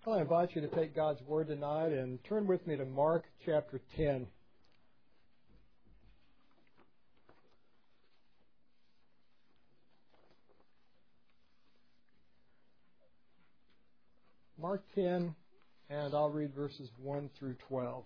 I invite you to take God's Word tonight and turn with me to Mark chapter 10. Mark 10, and I'll read verses 1 through 12.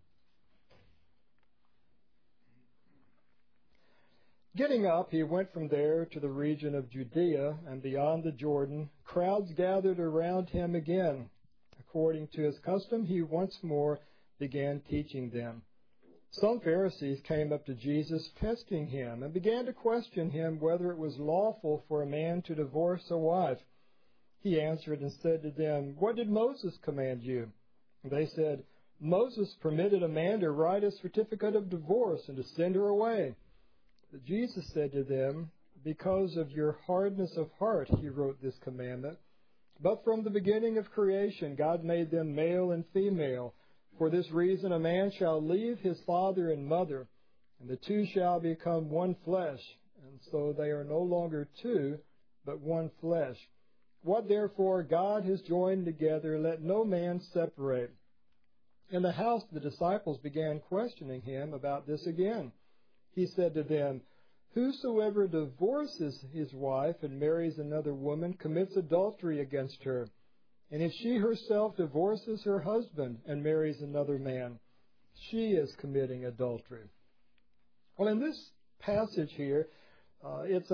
Getting up, he went from there to the region of Judea, and beyond the Jordan, crowds gathered around him again. According to his custom, he once more began teaching them. Some Pharisees came up to Jesus, testing him, and began to question him whether it was lawful for a man to divorce a wife. He answered and said to them, "What did Moses command you?" And they said, "Moses permitted a man to write a certificate of divorce and to send her away." But Jesus said to them, "Because of your hardness of heart, he wrote this commandment. But from the beginning of creation, God made them male and female. For this reason, a man shall leave his father and mother, and the two shall become one flesh. And so they are no longer two, but one flesh. What therefore God has joined together, let no man separate." In the house, the disciples began questioning him about this again. He said to them, "Whosoever divorces his wife and marries another woman commits adultery against her. And if she herself divorces her husband and marries another man, she is committing adultery." Well, in this passage here, it's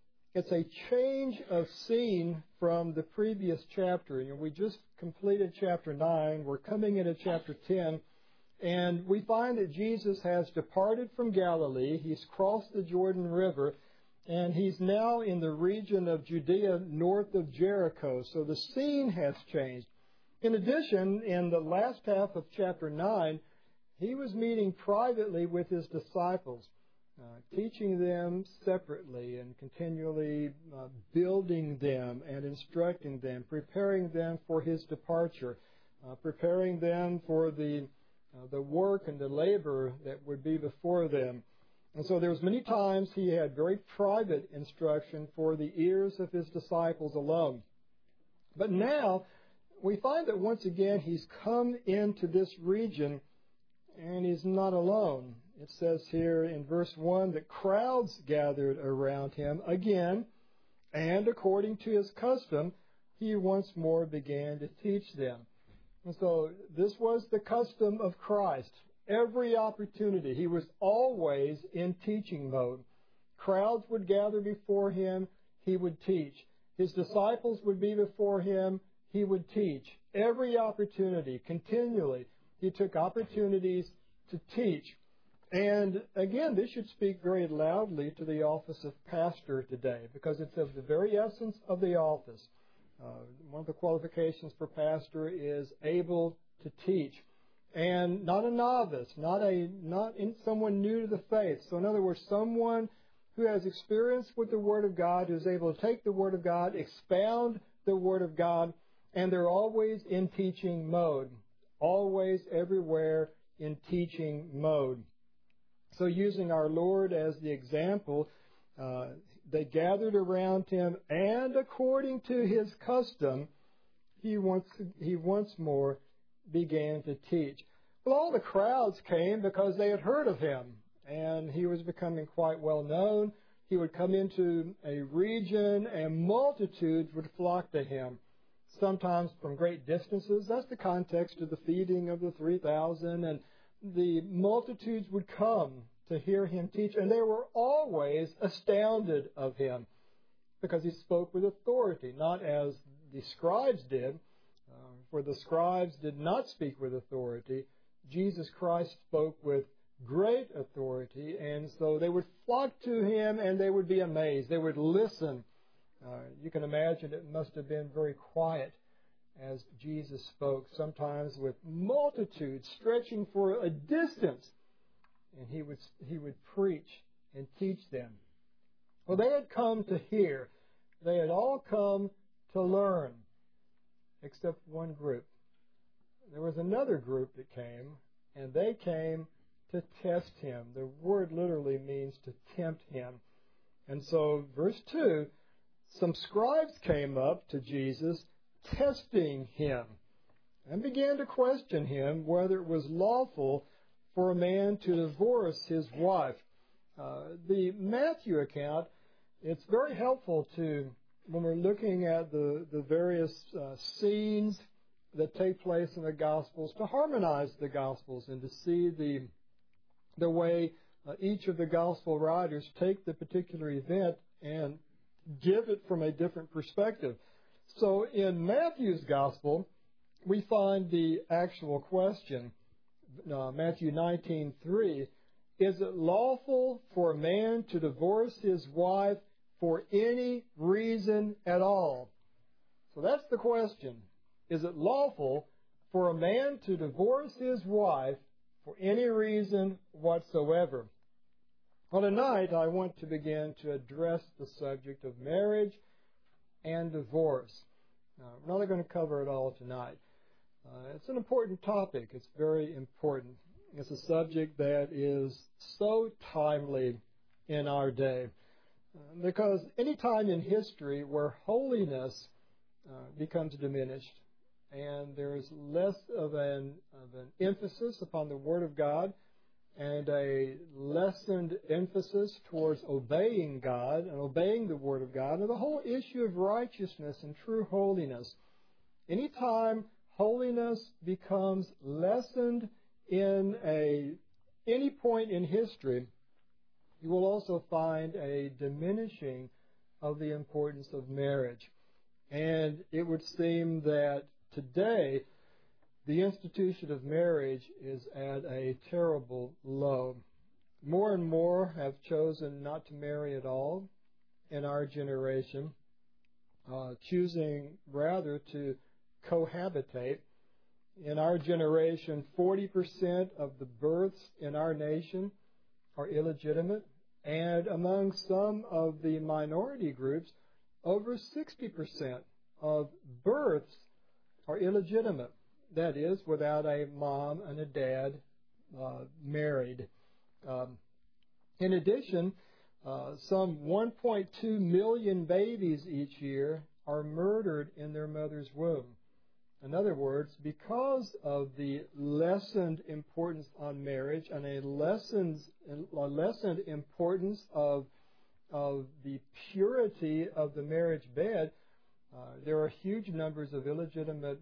a change of scene from the previous chapter. We just completed chapter 9. We're coming into chapter 10. And we find that Jesus has departed from Galilee. He's crossed the Jordan River. And he's now in the region of Judea north of Jericho. So the scene has changed. In addition, in the last half of chapter 9, he was meeting privately with his disciples, teaching them separately and continually building them and instructing them, preparing them for his departure, preparing them for the work and the labor that would be before them. And so there was many times he had very private instruction for the ears of his disciples alone. But now we find that once again he's come into this region and he's not alone. It says here in verse 1 that crowds gathered around him again, and according to his custom, he once more began to teach them. And so this was the custom of Christ. Every opportunity, he was always in teaching mode. Crowds would gather before him, he would teach. His disciples would be before him, he would teach. Every opportunity, continually, he took opportunities to teach. And again, this should speak very loudly to the office of pastor today, because it's of the very essence of the office. One of the qualifications for pastor is able to teach, and not a novice, not in someone new to the faith. So in other words, someone who has experience with the Word of God, who is able to take the Word of God, expound the Word of God, and they're always in teaching mode, always, everywhere in teaching mode. So using our Lord as the example, they gathered around him, and according to his custom, he once more began to teach. Well, all the crowds came because they had heard of him, and he was becoming quite well known. He would come into a region, and multitudes would flock to him, sometimes from great distances. That's the context of the feeding of the 3,000, and the multitudes would come to hear him teach, and they were always astounded of him because he spoke with authority, not as the scribes did, for the scribes did not speak with authority. Jesus Christ spoke with great authority, and so they would flock to him and they would be amazed. They would listen. You can imagine it must have been very quiet as Jesus spoke, sometimes with multitudes stretching for a distance, and he would preach and teach them. Well, they had come to hear. They had all come to learn, except one group. There was another group that came, and they came to test him. The word literally means to tempt him. And so, verse 2, some scribes came up to Jesus testing him. and began to question him whether it was lawful for a man to divorce his wife. The Matthew account, it's very helpful when we're looking at the various scenes that take place in the Gospels, to harmonize the Gospels and to see the way each of the Gospel writers take the particular event and give it from a different perspective. So in Matthew's Gospel, we find the actual question, Matthew 19:3, is it lawful for a man to divorce his wife for any reason at all? So that's the question. Is it lawful for a man to divorce his wife for any reason whatsoever? Well, tonight I want to begin to address the subject of marriage and divorce. We're not going to cover it all tonight. It's an important topic. It's very important. It's a subject that is so timely in our day. Because any time in history where holiness becomes diminished and there's less of an emphasis upon the Word of God and a lessened emphasis towards obeying God and obeying the Word of God, and the whole issue of righteousness and true holiness, any time holiness becomes lessened in any point in history, you will also find a diminishing of the importance of marriage. And it would seem that today the institution of marriage is at a terrible low. More and more have chosen not to marry at all in our generation, choosing rather to cohabitate. In our generation, 40% of the births in our nation are illegitimate, and among some of the minority groups, over 60% of births are illegitimate. That is, without a mom and a dad married. In addition, some 1.2 million babies each year are murdered in their mother's womb. In other words, because of the lessened importance on marriage and a lessened importance of the purity of the marriage bed, there are huge numbers of illegitimate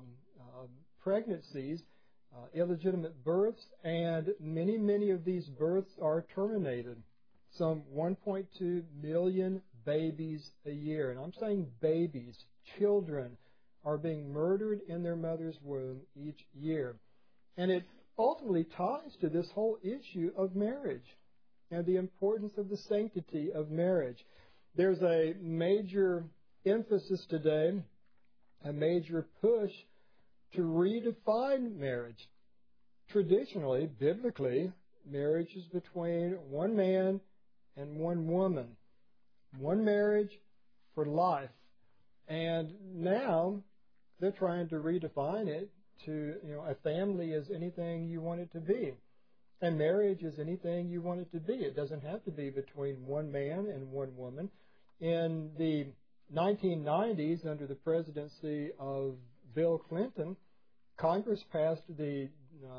pregnancies, illegitimate births, and many of these births are terminated. Some 1.2 million babies a year. And I'm saying babies, children, are being murdered in their mother's womb each year. And it ultimately ties to this whole issue of marriage and the importance of the sanctity of marriage. There's a major emphasis today, a major push to redefine marriage. Traditionally, biblically, marriage is between one man and one woman. One marriage for life. And now they're trying to redefine it to, a family is anything you want it to be. And marriage is anything you want it to be. It doesn't have to be between one man and one woman. In the 1990s, under the presidency of Bill Clinton, Congress passed the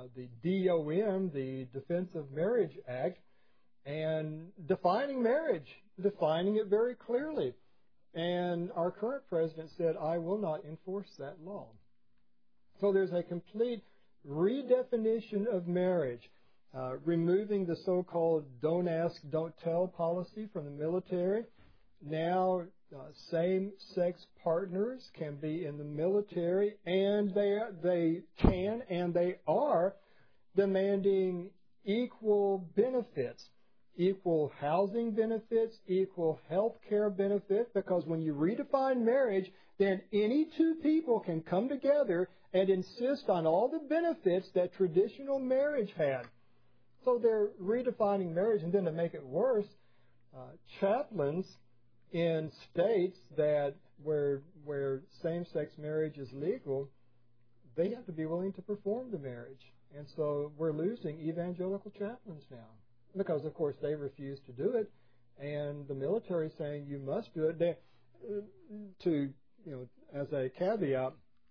DOM, the Defense of Marriage Act, and defining marriage, defining it very clearly. And our current president said, I will not enforce that law. So there's a complete redefinition of marriage, removing the so-called don't ask, don't tell policy from the military. Now, same-sex partners can be in the military, and they can and they are demanding equal benefits, equal housing benefits, equal health care benefits, because when you redefine marriage, then any two people can come together and insist on all the benefits that traditional marriage had. So they're redefining marriage, and then to make it worse, chaplains in states that where same-sex marriage is legal, they have to be willing to perform the marriage. And so we're losing evangelical chaplains now because, of course, they refuse to do it, and the military is saying you must do it. As a caveat,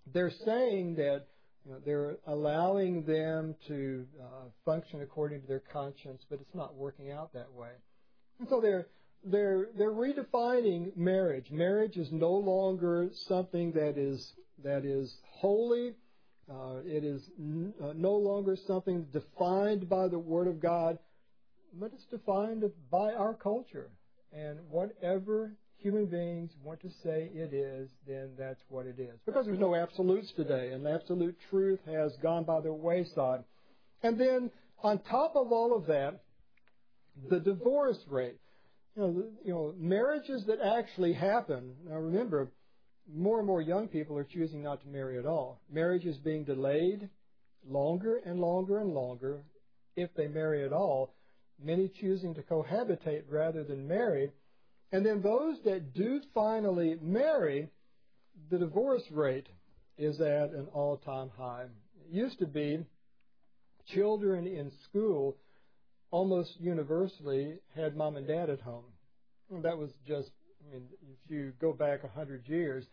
they're saying that they're allowing them to function according to their conscience, but it's not working out that way. And so they're redefining marriage. Marriage is no longer something that is holy. It is no longer something defined by the Word of God, but it's defined by our culture. And whatever human beings want to say it is, then that's what it is. Because there's no absolutes today, and absolute truth has gone by the wayside. And then, on top of all of that, the divorce rate. Marriages that actually happen. Now remember, more and more young people are choosing not to marry at all. Marriage is being delayed longer and longer and longer if they marry at all. Many choosing to cohabitate rather than marry. And then those that do finally marry, the divorce rate is at an all-time high. It used to be children in school almost universally had mom and dad at home. And that was just, if you go back 100 years,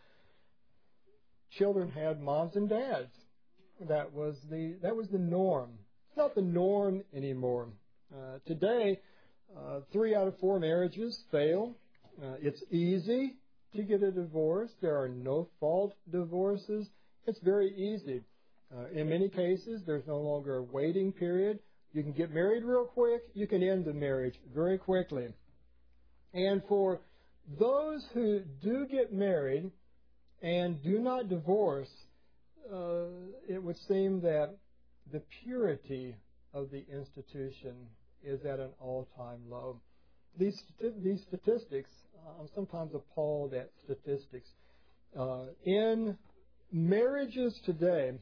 children had moms and dads. That was the norm. It's not the norm anymore. Today, 3 out of 4 marriages fail. It's easy to get a divorce. There are no-fault divorces. It's very easy. In many cases, there's no longer a waiting period. You can get married real quick. You can end the marriage very quickly. And for those who do get married and do not divorce, it would seem that the purity of the institution is at an all-time low. These statistics, I'm sometimes appalled at statistics. In marriages today,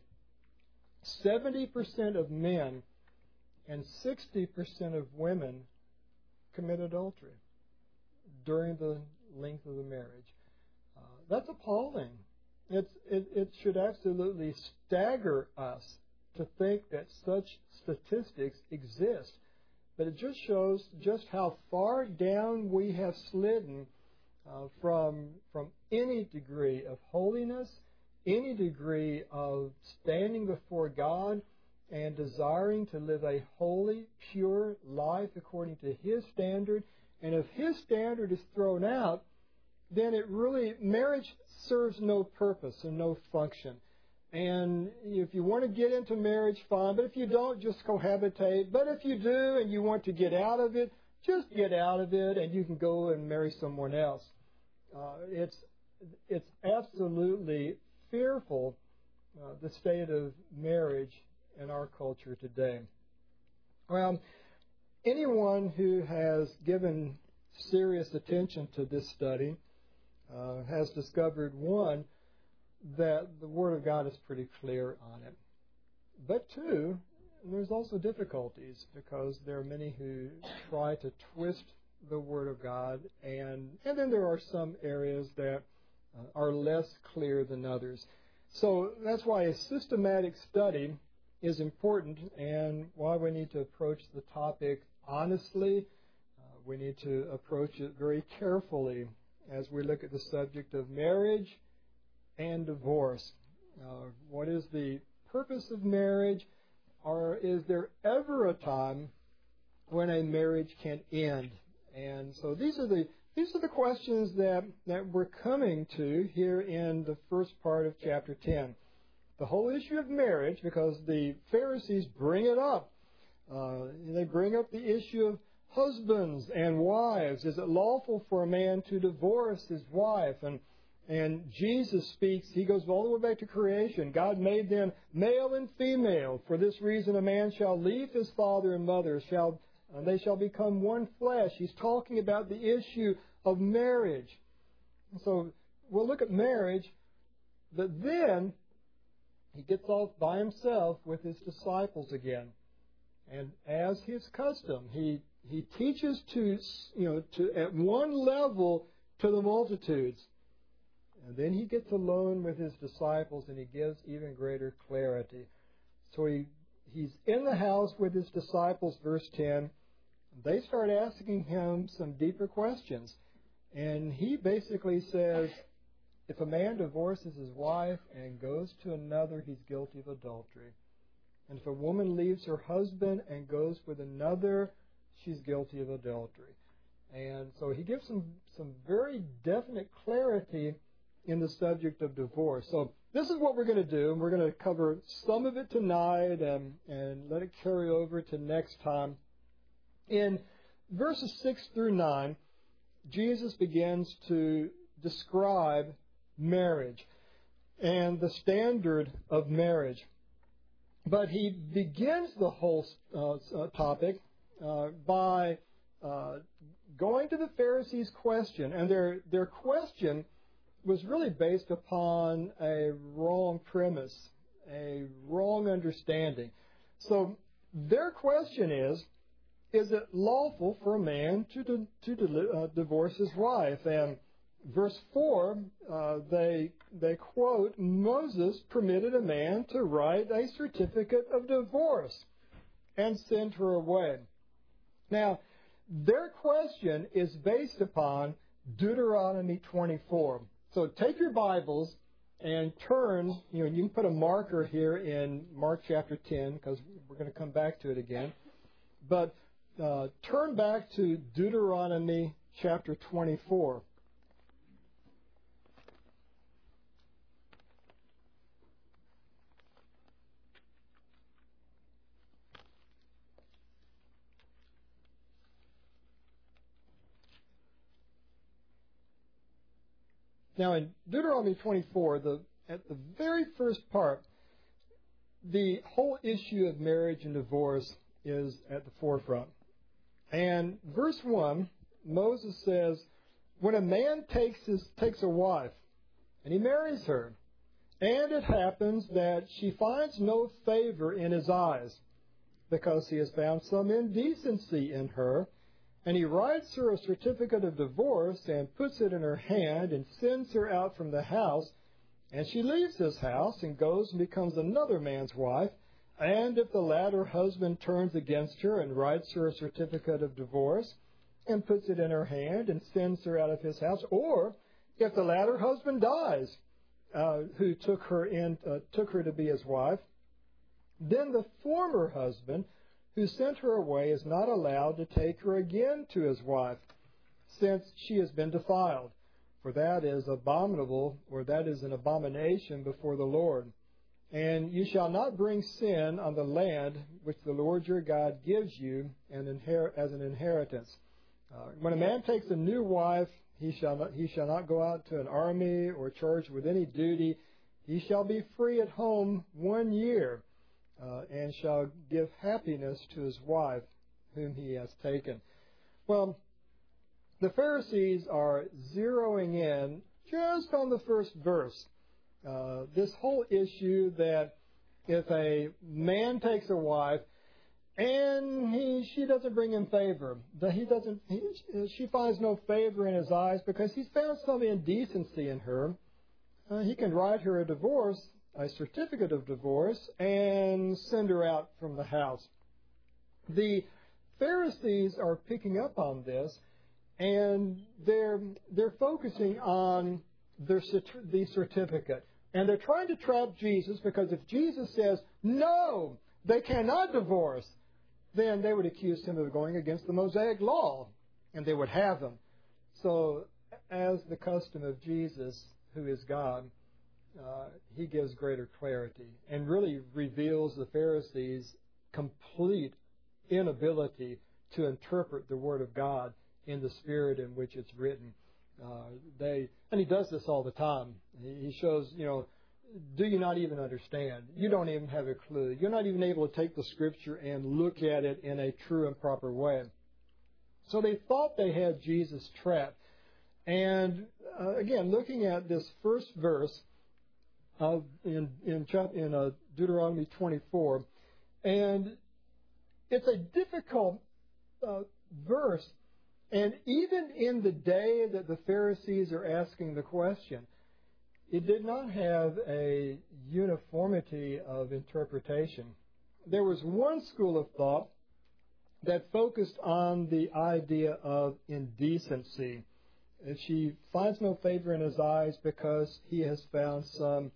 70% of men and 60% of women commit adultery during the length of the marriage. That's appalling. It should absolutely stagger us to think that such statistics exist. But it just shows just how far down we have slidden from any degree of holiness, any degree of standing before God and desiring to live a holy, pure life according to His standard. And if His standard is thrown out, then marriage serves no purpose and no function. And if you want to get into marriage, fine. But if you don't, just cohabitate. But if you do and you want to get out of it, just get out of it and you can go and marry someone else. It's absolutely fearful, the state of marriage in our culture today. Well, anyone who has given serious attention to this study has discovered, one, that the Word of God is pretty clear on it. But two, there's also difficulties because there are many who try to twist the Word of God, and then there are some areas that are less clear than others. So that's why a systematic study is important and why we need to approach the topic honestly. We need to approach it very carefully as we look at the subject of marriage and divorce. What is the purpose of marriage? Or is there ever a time when a marriage can end? And so these are the questions that we're coming to here in the first part of chapter 10. The whole issue of marriage, because the Pharisees bring it up. They bring up the issue of husbands and wives. Is it lawful for a man to divorce his wife? And Jesus speaks, he goes all the way back to creation. God made them male and female. For this reason a man shall leave his father and mother, they shall become one flesh. He's talking about the issue of marriage. And so we'll look at marriage, but then he gets off by himself with his disciples again. And as his custom, he teaches to at one level to the multitudes. And then he gets alone with his disciples and he gives even greater clarity. So he's in the house with his disciples, verse 10. They start asking him some deeper questions. And he basically says, If a man divorces his wife and goes to another, he's guilty of adultery. And if a woman leaves her husband and goes with another, she's guilty of adultery. And so he gives some very definite clarity in the subject of divorce. So this is what we're going to do, and we're going to cover some of it tonight and let it carry over to next time. In verses 6 through 9, Jesus begins to describe marriage and the standard of marriage. But he begins the whole topic by going to the Pharisees' question. And their question was really based upon a wrong premise, a wrong understanding. So their question is it lawful for a man to divorce his wife? And verse 4, they quote, Moses permitted a man to write a certificate of divorce and send her away. Now, their question is based upon Deuteronomy 24. So take your Bibles and turn, you can put a marker here in Mark chapter 10 because we're going to come back to it again. But turn back to Deuteronomy chapter 24. Now, in Deuteronomy 24, at the very first part, the whole issue of marriage and divorce is at the forefront. And verse 1, Moses says, when a man takes a wife, and he marries her, and it happens that she finds no favor in his eyes, because he has found some indecency in her, and he writes her a certificate of divorce and puts it in her hand and sends her out from the house, and she leaves his house and goes and becomes another man's wife. And if the latter husband turns against her and writes her a certificate of divorce and puts it in her hand and sends her out of his house, or if the latter husband dies, who took her to be his wife, then the former husband who sent her away is not allowed to take her again to his wife, since she has been defiled. For that is abominable, or that is an abomination before the Lord. And you shall not bring sin on the land which the Lord your God gives you as an inheritance. When a man takes a new wife, he shall not go out to an army or charged with any duty. He shall be free at home 1 year, and shall give happiness to his wife whom he has taken. Well, the Pharisees are zeroing in just on the first verse. This whole issue that if a man takes a wife and she doesn't bring him favor, that she finds no favor in his eyes because he's found some indecency in her, he can write her a certificate of divorce, and send her out from the house. The Pharisees are picking up on this, and they're focusing on the certificate. And they're trying to trap Jesus, because if Jesus says, no, they cannot divorce, then they would accuse him of going against the Mosaic law, and they would have him. So, as the custom of Jesus, who is God, he gives greater clarity and really reveals the Pharisees' complete inability to interpret the Word of God in the spirit in which it's written. And he does this all the time. He shows, do you not even understand? You don't even have a clue. You're not even able to take the Scripture and look at it in a true and proper way. So they thought they had Jesus trapped. And again, looking at this first verse in Deuteronomy 24, and it's a difficult verse. And even in the day that the Pharisees are asking the question, it did not have a uniformity of interpretation. There was one school of thought that focused on the idea of indecency. She finds no favor in his eyes because he has found some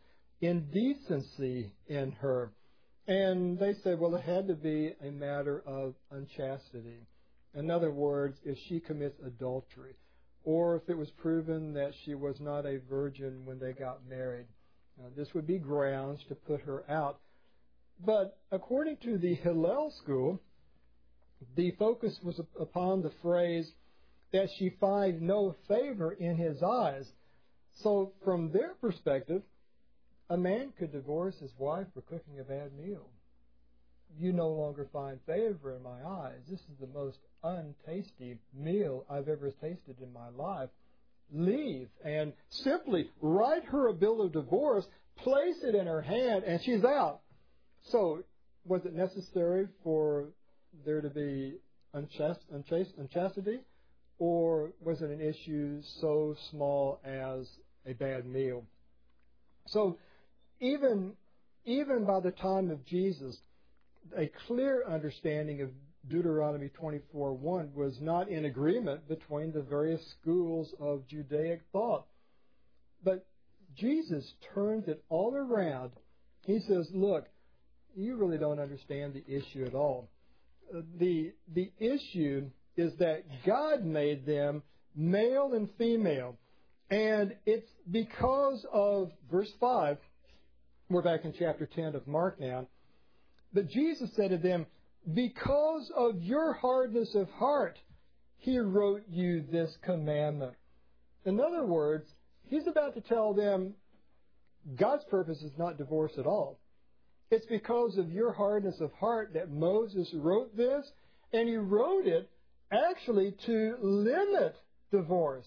indecency in her. And they said, well, it had to be a matter of unchastity. In other words, if she commits adultery, or if it was proven that she was not a virgin when they got married, this would be grounds to put her out. But according to the Hillel school, the focus was upon the phrase that she find no favor in his eyes. So from their perspective, a man could divorce his wife for cooking a bad meal. You no longer find favor in my eyes. This is the most untasty meal I've ever tasted in my life. Leave and simply write her a bill of divorce, place it in her hand, and she's out. So was it necessary for there to be unchastity? Or was it an issue so small as a bad meal? So even by the time of Jesus, a clear understanding of Deuteronomy 24:1 was not in agreement between the various schools of Judaic thought. But Jesus turns it all around. He says, look, you really don't understand the issue at all. The issue is that God made them male and female. And it's because of, verse 5, we're back in chapter 10 of Mark now, but Jesus said to them, because of your hardness of heart, he wrote you this commandment. In other words, he's about to tell them God's purpose is not divorce at all. It's because of your hardness of heart that Moses wrote this, and he wrote it actually to limit divorce.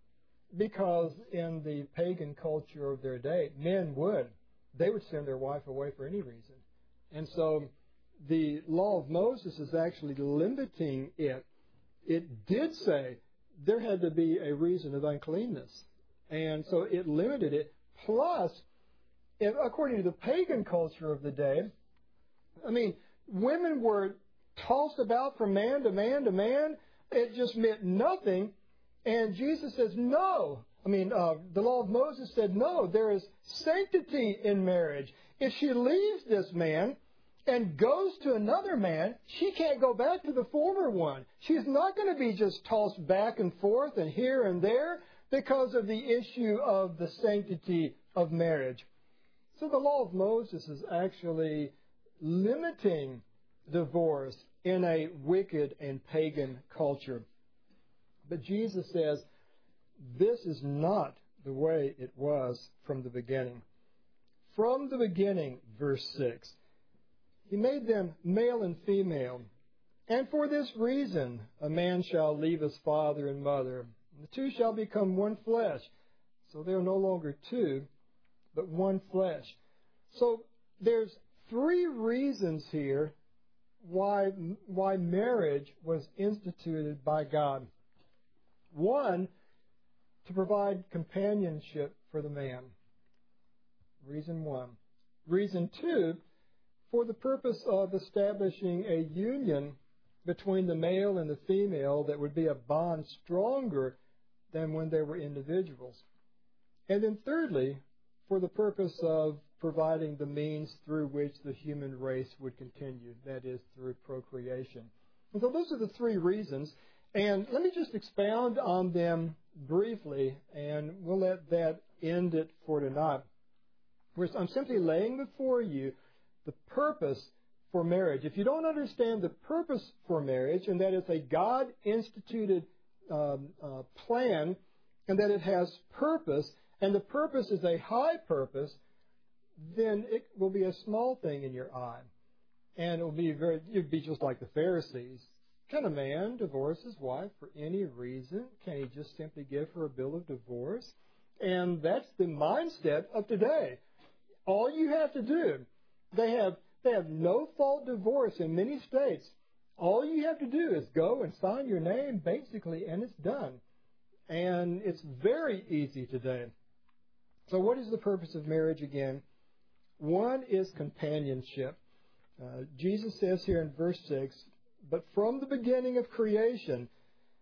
Because in the pagan culture of their day, men would send their wife away for any reason. And so the law of Moses is actually limiting it. It did say there had to be a reason of uncleanness. And so it limited it. Plus, according to the pagan culture of the day, women were tossed about from man to man to man. It just meant nothing. And Jesus says, no. The law of Moses said, no, there is sanctity in marriage. If she leaves this man and goes to another man, she can't go back to the former one. She's not going to be just tossed back and forth and here and there because of the issue of the sanctity of marriage. So the law of Moses is actually limiting divorce in a wicked and pagan culture. But Jesus says, this is not the way it was from the beginning. From the beginning, verse 6, he made them male and female. And for this reason, a man shall leave his father and mother, and the two shall become one flesh. So they are no longer two, but one flesh. So there's three reasons here why marriage was instituted by God. One, to provide companionship for the man. Reason one. Reason two, for the purpose of establishing a union between the male and the female that would be a bond stronger than when they were individuals. And then thirdly, for the purpose of providing the means through which the human race would continue, that is, through procreation. And so those are the three reasons. And let me just expound on them briefly, and we'll let that end it for tonight. I'm simply laying before you the purpose for marriage. If you don't understand the purpose for marriage, and that it's a God-instituted plan, and that it has purpose, and the purpose is a high purpose, then it will be a small thing in your eye. And it'll be just like the Pharisees. Can a man divorce his wife for any reason? Can he just simply give her a bill of divorce? And that's the mindset of today. All you have to do, they have no-fault divorce in many states. All you have to do is go and sign your name, basically, and it's done. And it's very easy today. So what is the purpose of marriage again? One is companionship. Jesus says here in verse 6, but from the beginning of creation,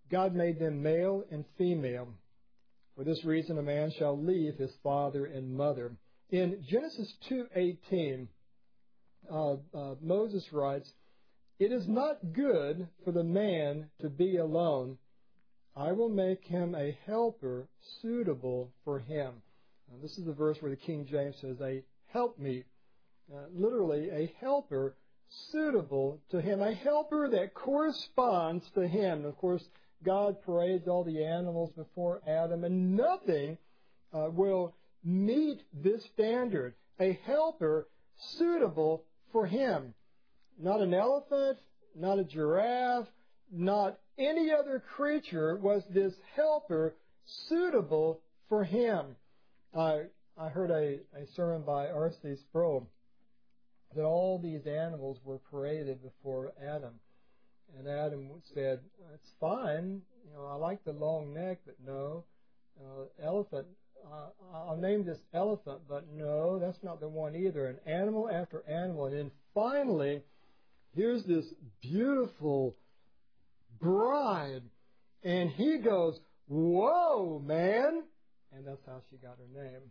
God made them male and female. For this reason, a man shall leave his father and mother. In Genesis 2:18, Moses writes, "It is not good for the man to be alone. I will make him a helper suitable for him." This is the verse where the King James says, "a helpmeet." Literally, a helper suitable to him, a helper that corresponds to him. And of course, God parades all the animals before Adam, and nothing will meet this standard. A helper suitable for him. Not an elephant, not a giraffe, not any other creature was this helper suitable for him. I heard a sermon by R.C. Sproul that all these animals were paraded before Adam. And Adam said, "It's fine. I like the long neck, but no. Elephant, I'll name this elephant, but no, that's not the one either." And animal after animal. And then finally, here's this beautiful bride. And he goes, "Whoa, man." And that's how she got her name.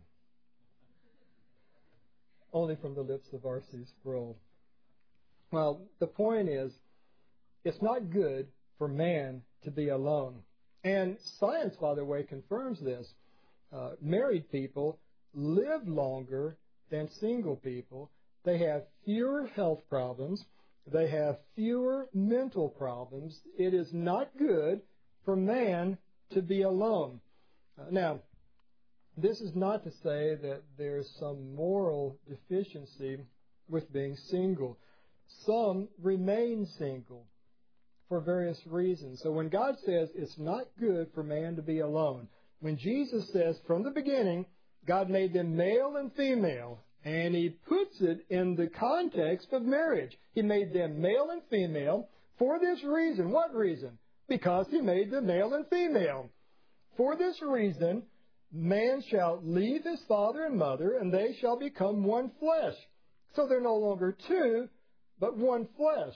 Only from the lips of R.C. Sproul. Well, the point is, it's not good for man to be alone. And science, by the way, confirms this. Married people live longer than single people. They have fewer health problems. They have fewer mental problems. It is not good for man to be alone. Now, this is not to say that there's some moral deficiency with being single. Some remain single for various reasons. So when God says it's not good for man to be alone, when Jesus says from the beginning, God made them male and female, and He puts it in the context of marriage. He made them male and female for this reason. What reason? Because He made them male and female. For this reason, man shall leave his father and mother, and they shall become one flesh. So they're no longer two, but one flesh.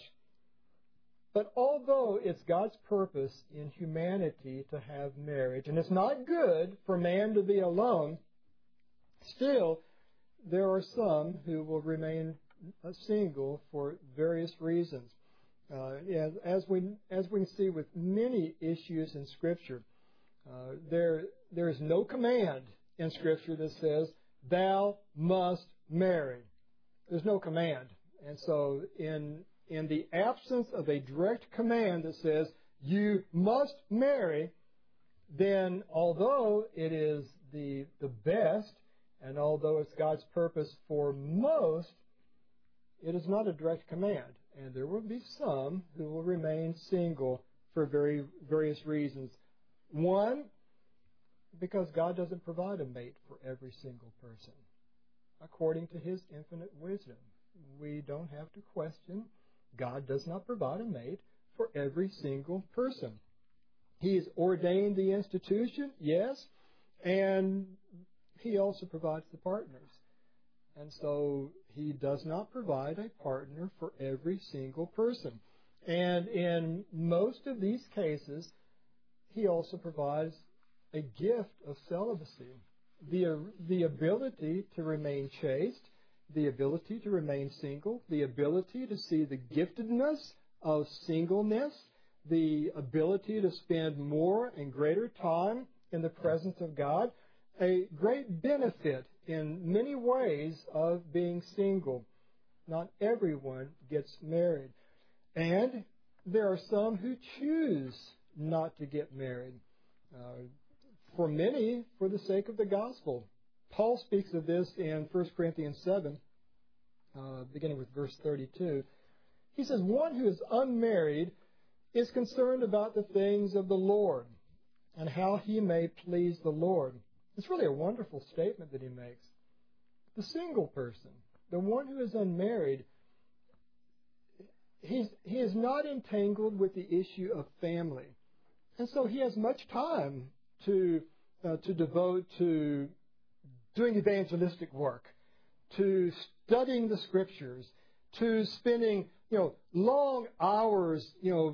But although it's God's purpose in humanity to have marriage, and it's not good for man to be alone, still there are some who will remain single for various reasons. As we see with many issues in Scripture, there is no command in Scripture that says, "Thou must marry." There's no command. And so in the absence of a direct command that says, "You must marry," then although it is the best, and although it's God's purpose for most, it is not a direct command. And there will be some who will remain single for various reasons. One, because God doesn't provide a mate for every single person. According to His infinite wisdom, we don't have to question. God does not provide a mate for every single person. He has ordained the institution, yes, and He also provides the partners. And so He does not provide a partner for every single person. And in most of these cases, He also provides a gift of celibacy, the ability to remain chaste, the ability to remain single, the ability to see the giftedness of singleness, the ability to spend more and greater time in the presence of God, a great benefit in many ways of being single. Not everyone gets married. And there are some who choose not to get married. For many, for the sake of the gospel. Paul speaks of this in 1 Corinthians 7, beginning with verse 32. He says, "One who is unmarried is concerned about the things of the Lord and how he may please the Lord." It's really a wonderful statement that he makes. The single person, the one who is unmarried, he is not entangled with the issue of family. And so he has much time to devote to doing evangelistic work, to studying the Scriptures, to spending long hours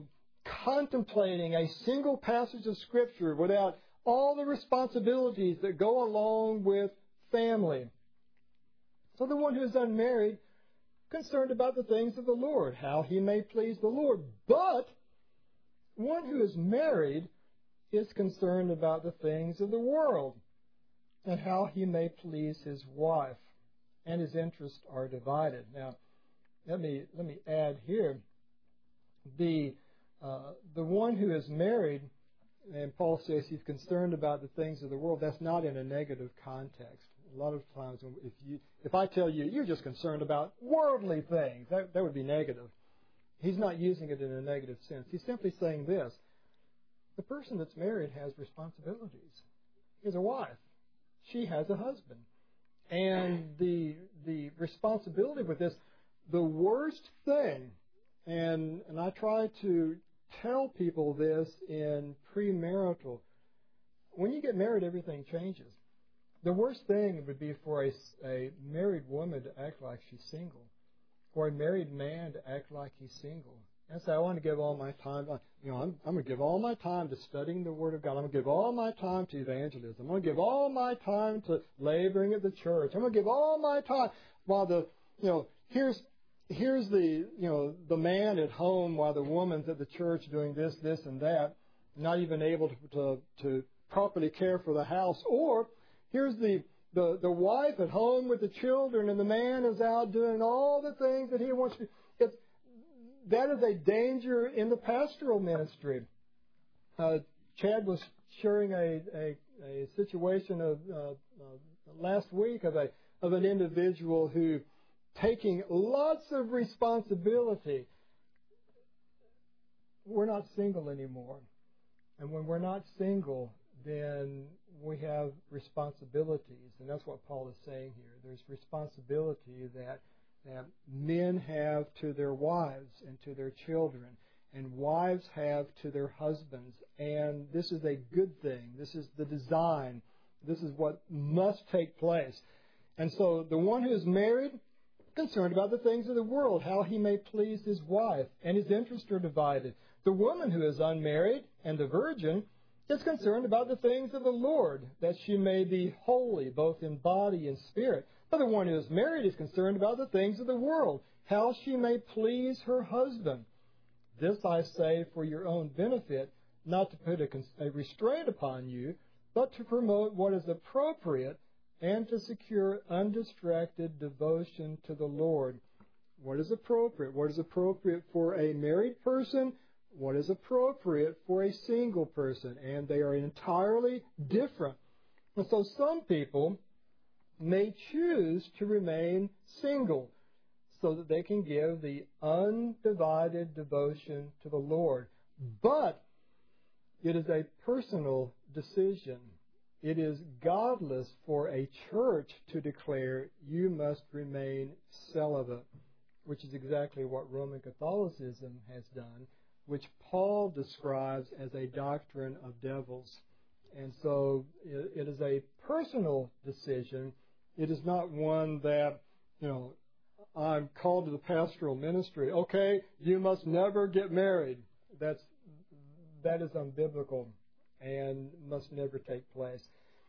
contemplating a single passage of Scripture without all the responsibilities that go along with family. So the one who is unmarried, concerned about the things of the Lord, how he may please the Lord. But one who is married is concerned about the things of the world and how he may please his wife, and his interests are divided. Now, let me add here, the one who is married, and Paul says he's concerned about the things of the world, that's not in a negative context. A lot of times, if I tell you you're just concerned about worldly things, that would be negative. He's not using it in a negative sense. He's simply saying this: the person that's married has responsibilities. He has a wife. She has a husband. And the responsibility with this, the worst thing, and I try to tell people this in premarital, when you get married, everything changes. The worst thing would be for a married woman to act like she's single, or a married man to act like he's single. And say, I want to give all my time, I'm going to give all my time to studying the Word of God. I'm going to give all my time to evangelism. I'm going to give all my time to laboring at the church. I'm going to give all my time while here's the man at home while the woman's at the church doing this, and that, not even able to properly care for the house. Or here's the wife at home with the children, and the man is out doing all the things that he wants to. That is a danger in the pastoral ministry. Chad was sharing a situation of last week of an individual who, taking lots of responsibility, we're not single anymore. And when we're not single, then we have responsibilities. And that's what Paul is saying here. There's responsibility that men have to their wives and to their children, and wives have to their husbands. And this is a good thing. This is the design. This is what must take place. And so the one who is married, concerned about the things of the world, how he may please his wife, and his interests are divided. The woman who is unmarried and the virgin is concerned about the things of the Lord, that she may be holy, both in body and spirit. But the one who is married is concerned about the things of the world, how she may please her husband. This I say for your own benefit, not to put a restraint upon you, but to promote what is appropriate and to secure undistracted devotion to the Lord. What is appropriate? What is appropriate for a married person? What is appropriate for a single person? And they are entirely different. And so some people may choose to remain single so that they can give the undivided devotion to the Lord. But it is a personal decision. It is godless for a church to declare you must remain celibate, which is exactly what Roman Catholicism has done, which Paul describes as a doctrine of devils. And so it is a personal decision. It is not one that, I'm called to the pastoral ministry. Okay, you must never get married. That is unbiblical and must never take place.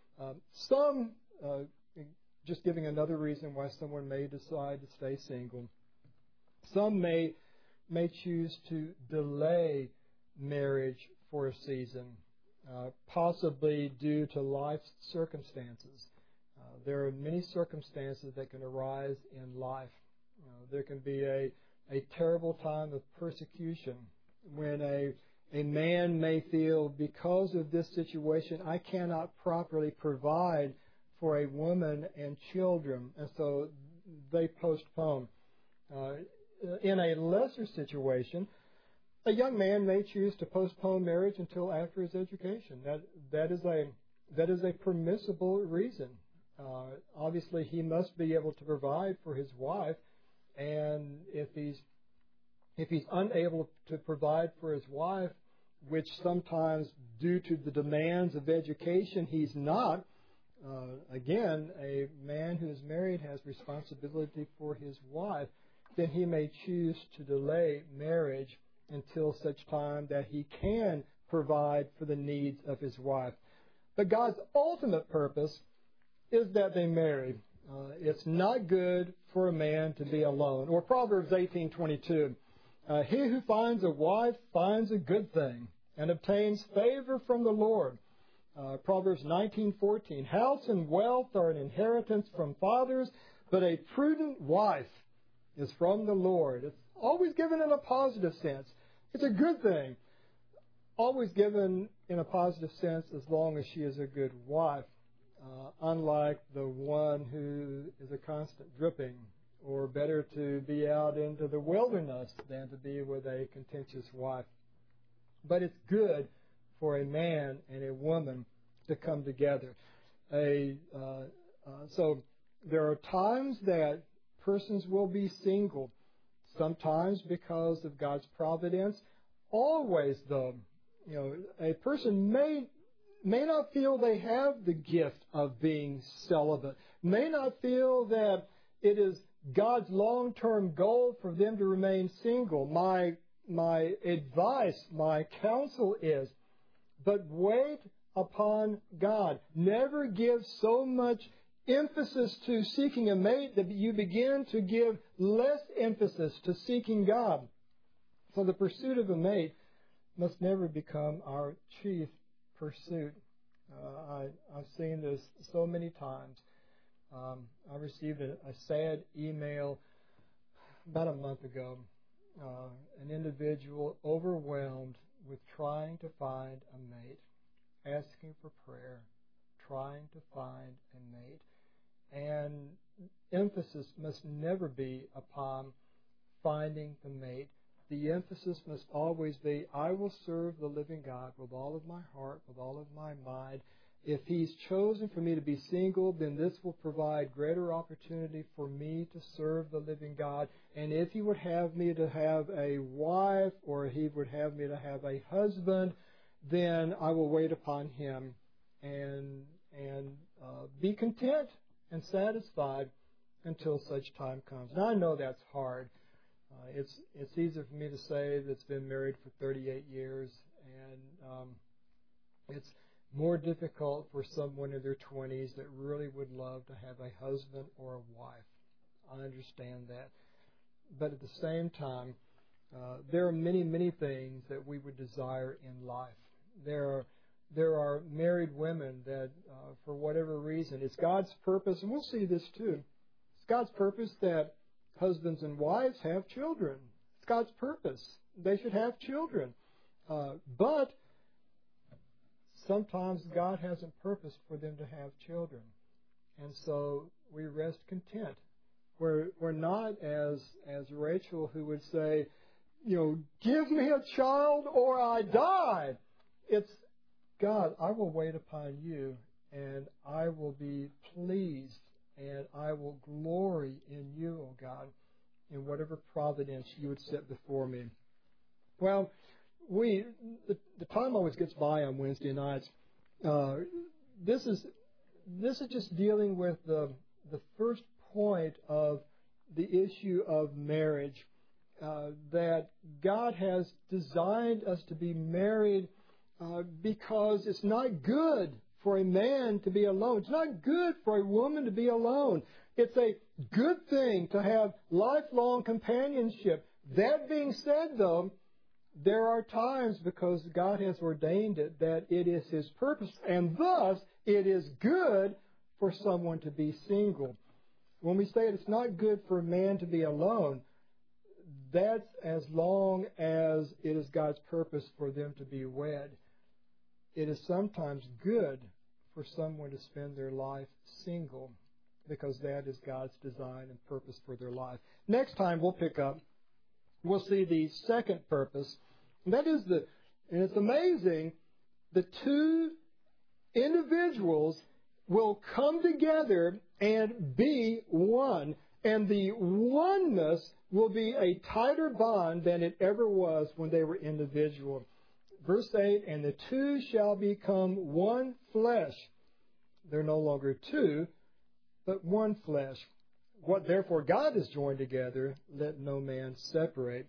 Just giving another reason why someone may decide to stay single, some may choose to delay marriage for a season, possibly due to life's circumstances. There are many circumstances that can arise in life. There can be a terrible time of persecution when a man may feel, because of this situation, I cannot properly provide for a woman and children, and so they postpone. In a lesser situation, a young man may choose to postpone marriage until after his education. That is a permissible reason. Obviously, he must be able to provide for his wife, and if he's unable to provide for his wife, which sometimes due to the demands of education he's not, again, a man who is married has responsibility for his wife, then he may choose to delay marriage until such time that he can provide for the needs of his wife. But God's ultimate purpose is that they marry. It's not good for a man to be alone. Or Proverbs 18:22, he who finds a wife finds a good thing and obtains favor from the Lord. Proverbs 19:14, house and wealth are an inheritance from fathers, but a prudent wife is from the Lord. It's always given in a positive sense. It's a good thing. Always given in a positive sense as long as she is a good wife, unlike the one who is a constant dripping, or better to be out into the wilderness than to be with a contentious wife. But it's good for a man and a woman to come together. So there are times that persons will be single, sometimes because of God's providence. Always, though, a person may not feel they have the gift of being celibate, may not feel that it is God's long-term goal for them to remain single. My advice, my counsel is, but wait upon God. Never give so much emphasis to seeking a mate that you begin to give less emphasis to seeking God. So the pursuit of a mate must never become our chief pursuit. I've seen this so many times. I received a sad email about a month ago. An individual overwhelmed with trying to find a mate, asking for prayer, trying to find a mate. And emphasis must never be upon finding the mate. The emphasis must always be, I will serve the living God with all of my heart, with all of my mind. If He's chosen for me to be single, then this will provide greater opportunity for me to serve the living God. And if He would have me to have a wife, or He would have me to have a husband, then I will wait upon Him and be content and satisfied until such time comes. Now I know that's hard. It's easier for me to say that's been married for 38 years, and it's more difficult for someone in their 20s that really would love to have a husband or a wife. I understand that. But at the same time, there are many, many things that we would desire in life. There are married women that, for whatever reason, it's God's purpose, and we'll see this too. It's God's purpose that husbands and wives have children. It's God's purpose. They should have children. But sometimes God hasn't purposed for them to have children. And so we rest content. We're not as Rachel, who would say, give me a child or I die. It's, God, I will wait upon you, and I will be pleased, and I will glory in you, O God, in whatever providence you would set before me. Well, the time always gets by on Wednesday nights. This is just dealing with the first point of the issue of marriage, that God has designed us to be married because it's not good for a man to be alone. It's not good for a woman to be alone. It's a good thing to have lifelong companionship. That being said, though, there are times, because God has ordained it, that it is His purpose, and thus it is good for someone to be single. When we say it's not good for a man to be alone, that's as long as it is God's purpose for them to be wed. It is sometimes good for someone to spend their life single, because that is God's design and purpose for their life. Next time we'll pick up, we'll see the second purpose. And that is and it's amazing, the two individuals will come together and be one. And the oneness will be a tighter bond than it ever was when they were individual. Verse 8, and the two shall become one flesh. They're no longer two, but one flesh. What therefore God has joined together, let no man separate.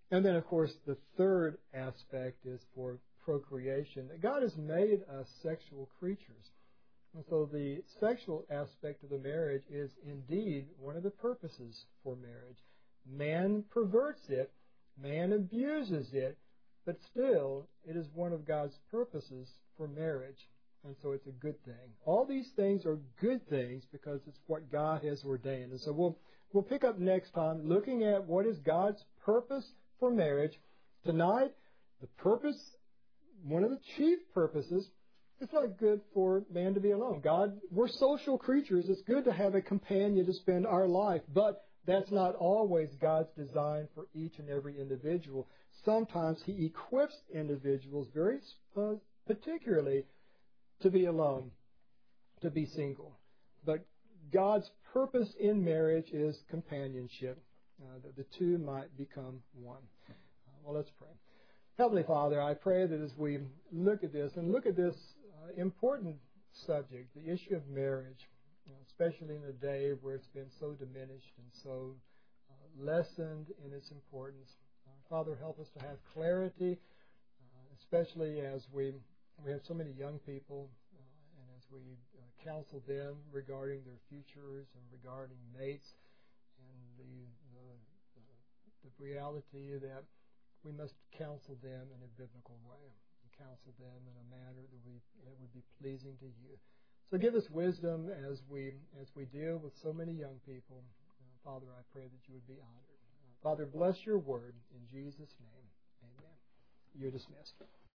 And then, of course, the third aspect is for procreation. God has made us sexual creatures. And so the sexual aspect of the marriage is indeed one of the purposes for marriage. Man perverts it, man abuses it, but still it is one of God's purposes for marriage. And so it's a good thing. All these things are good things because it's what God has ordained. And so we'll pick up next time looking at what is God's purpose for marriage. Tonight, the purpose, one of the chief purposes, it's not good for man to be alone. We're social creatures. It's good to have a companion to spend our life, but that's not always God's design for each and every individual. Sometimes He equips individuals very particularly to be alone, to be single. But God's purpose in marriage is companionship, that the two might become one. Well, let's pray. Heavenly Father, I pray that as we look at this important subject, the issue of marriage, especially in a day where it's been so diminished and so lessened in its importance, Father, help us to have clarity, especially as we have so many young people, and as we counsel them regarding their futures and regarding mates, and the reality that we must counsel them in a biblical way, and counsel them in a manner that would be pleasing to you. So give us wisdom as we deal with so many young people. Father, I pray that you would be honored. Father, bless your word in Jesus' name. Amen. You're dismissed.